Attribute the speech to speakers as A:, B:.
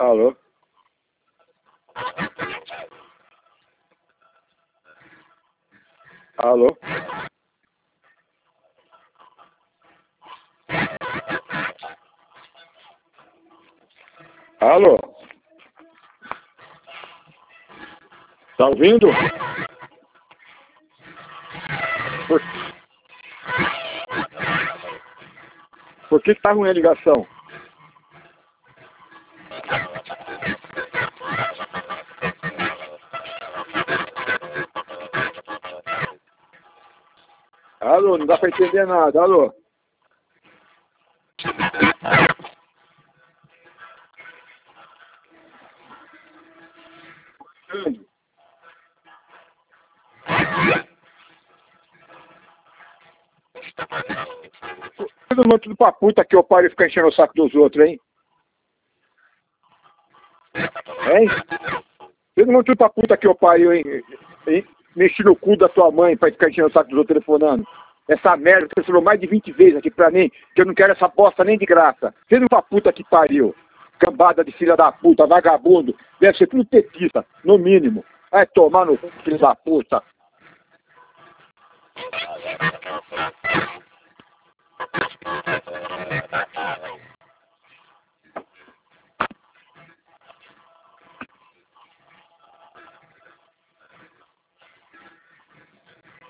A: Alô? Alô? Alô? Tá ouvindo? Por, por que tá ruim a ligação? Alô, não dá pra entender nada, alô? Todo mundo tudo pra puta que eu paro e ficar enchendo o saco dos outros, hein? Hein? Todo mundo tudo pra puta que eu pariu, hein? Mexi no cu da tua mãe pra ficar enchendo o saco dos outros telefonando. Essa merda que você falou mais de 20 vezes aqui pra mim, que eu não quero essa bosta nem de graça. Sendo pra puta que pariu. Cambada de filha da puta, vagabundo. Deve ser tudo petista, no mínimo. Vai tomar no cu, filho da puta.